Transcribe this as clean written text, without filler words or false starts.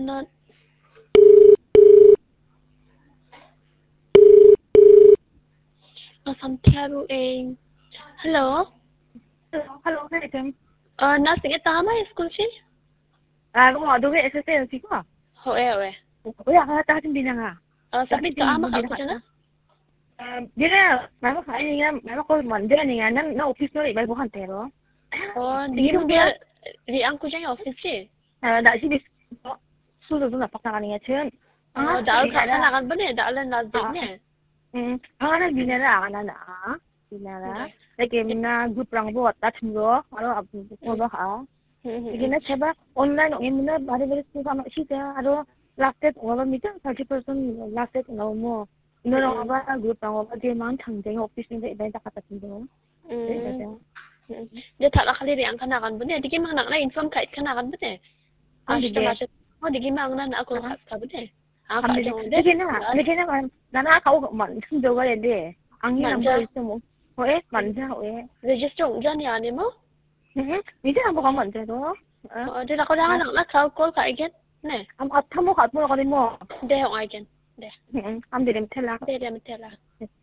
not samtaro eng. Hello. Hello, hey Tim. Na sige tama school si. Đúng rồi, tôi với SSL thì có. Hoè. Ủa, ta xin đi nè à? Sabi to ama ka ko na. Đi ra, mày có phải đi mày có coi mình đi nè, nó office nó lại bay bộ hành tè đó. Di mo dia di ang ko jang office si. Đại sĩ đi 수도 누나 박나가는 chen. Dal ka na kan ba ne dal na zig ne. Nó đi nè là anh nè. Đi nè là. Cái game na group rang bộ ta thum ro, aro ko ba ha. Cái nó sẽ ba online nó em nó ba đi cái sao nó chỉ thế aro last date ngồi meet 30% last date ngồi mo. Nó ba group rang ba dia man thang jeng office ni dai ta kata tin. Dia tak lah kali yang kana kan bene digi mang nak na inform kait kana kan bene. Digi mang na ako ka bene. Cái nó mà nó khẩu mình không được cái gì. Ăn như làm gì xong rồi mình ra hội register ung ya ni mo. Mình sẽ không mình thế đó. Dia nak dah nak nak kau call ka again. Ne. Tham một hạt mua cái gì mua. Dia hong again. Dia. Am đi làm thế là. Dia metela.